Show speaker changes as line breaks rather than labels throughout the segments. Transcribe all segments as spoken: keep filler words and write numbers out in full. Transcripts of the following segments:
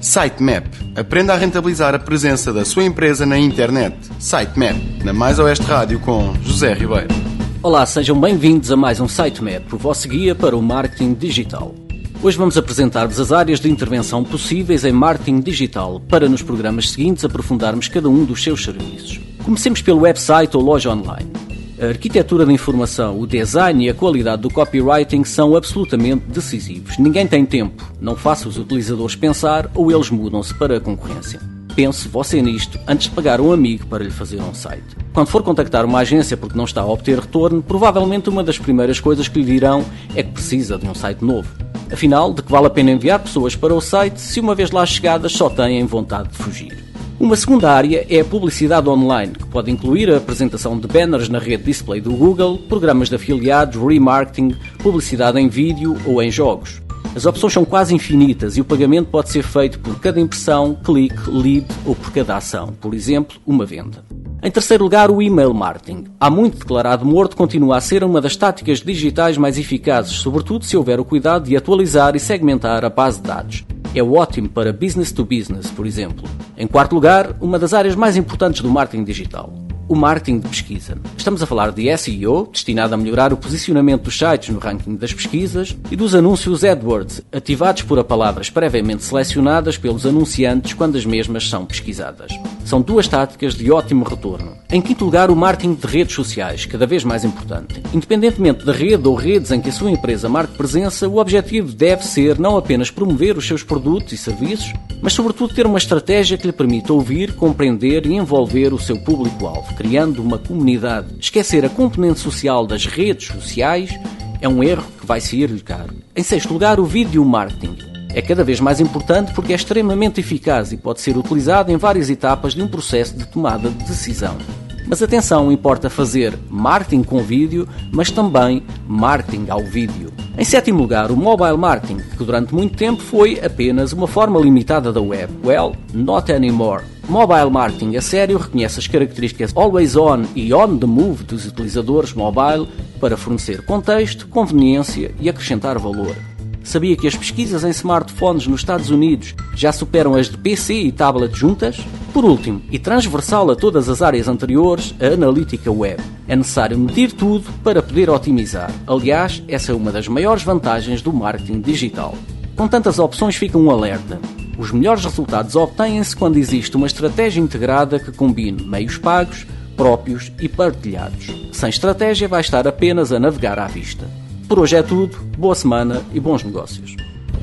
Sitemap. Aprenda a rentabilizar a presença da sua empresa na internet. Sitemap, na Mais Oeste Rádio com José Ribeiro.
Olá, sejam bem-vindos a mais um Sitemap, o vosso guia para o marketing digital. Hoje vamos apresentar-vos as áreas de intervenção possíveis em marketing digital para nos programas seguintes aprofundarmos cada um dos seus serviços. Comecemos pelo website ou loja online. A arquitetura da informação, o design e a qualidade do copywriting são absolutamente decisivos. Ninguém tem tempo. Não faça os utilizadores pensar ou eles mudam-se para a concorrência. Pense você nisto antes de pagar um amigo para lhe fazer um site. Quando for contactar uma agência porque não está a obter retorno, provavelmente uma das primeiras coisas que lhe dirão é que precisa de um site novo. Afinal, de que vale a pena enviar pessoas para o site se uma vez lá chegadas só têm vontade de fugir? Uma segunda área é a publicidade online, que pode incluir a apresentação de banners na rede display do Google, programas de afiliados, remarketing, publicidade em vídeo ou em jogos. As opções são quase infinitas e o pagamento pode ser feito por cada impressão, clique, lead ou por cada ação, por exemplo, uma venda. Em terceiro lugar, o email marketing. Há muito declarado morto, continua a ser uma das táticas digitais mais eficazes, sobretudo se houver o cuidado de atualizar e segmentar a base de dados. É ótimo para business to business, por exemplo. Em quarto lugar, uma das áreas mais importantes do marketing digital. O marketing de pesquisa. Estamos a falar de S E O, destinado a melhorar o posicionamento dos sites no ranking das pesquisas, e dos anúncios AdWords, ativados por palavras previamente selecionadas pelos anunciantes quando as mesmas são pesquisadas. São duas táticas de ótimo retorno. Em quinto lugar, o marketing de redes sociais, cada vez mais importante. Independentemente da rede ou redes em que a sua empresa marque presença, o objetivo deve ser não apenas promover os seus produtos e serviços, mas sobretudo ter uma estratégia que lhe permita ouvir, compreender e envolver o seu público-alvo, criando uma comunidade. Esquecer a componente social das redes sociais é um erro que vai sair-lhe caro. Em sexto lugar, o vídeo marketing. É cada vez mais importante porque é extremamente eficaz e pode ser utilizado em várias etapas de um processo de tomada de decisão. Mas atenção, importa fazer marketing com vídeo, mas também marketing ao vídeo. Em sétimo lugar, o mobile marketing, que durante muito tempo foi apenas uma forma limitada da web. Well, not anymore. Mobile marketing a sério reconhece as características always on e on the move dos utilizadores mobile para fornecer contexto, conveniência e acrescentar valor. Sabia que as pesquisas em smartphones nos Estados Unidos já superam as de P C e tablet juntas? Por último, e transversal a todas as áreas anteriores, a analítica web. É necessário medir tudo para poder otimizar. Aliás, essa é uma das maiores vantagens do marketing digital. Com tantas opções fica um alerta. Os melhores resultados obtêm-se quando existe uma estratégia integrada que combine meios pagos, próprios e partilhados. Sem estratégia vai estar apenas a navegar à vista. Por hoje é tudo, boa semana e bons negócios.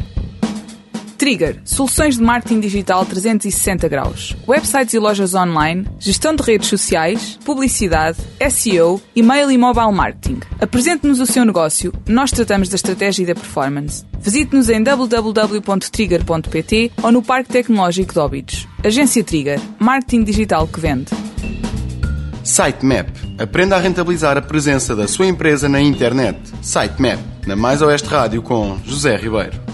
Trigger, soluções de marketing digital trezentos e sessenta graus. Websites e lojas online, gestão de redes sociais, publicidade, S E O, e-mail e mobile marketing. Apresente-nos o seu negócio, nós tratamos da estratégia e da performance. Visite-nos em w w w ponto trigger ponto p t ou no Parque Tecnológico de Óbidos. Agência Trigger, marketing digital que vende.
Sitemap. Aprenda a rentabilizar a presença da sua empresa na internet. Sitemap, na Mais Oeste Rádio com José Ribeiro.